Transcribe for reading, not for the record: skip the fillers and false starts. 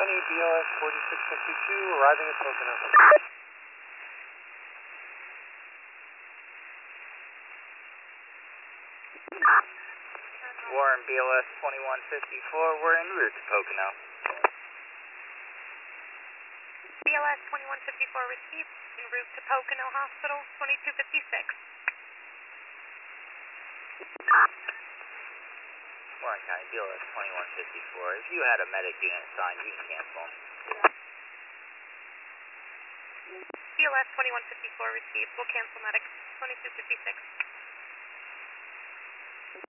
County BLS 4652 arriving at Pocono. Warren BLS 2154, we're en route to Pocono. BLS 2154 received, en route to Pocono Hospital, 2256. Warren County BLS 2154, if you had a medic unit assigned, you can cancel them. BLS 2154 received, we'll cancel medic, 2256.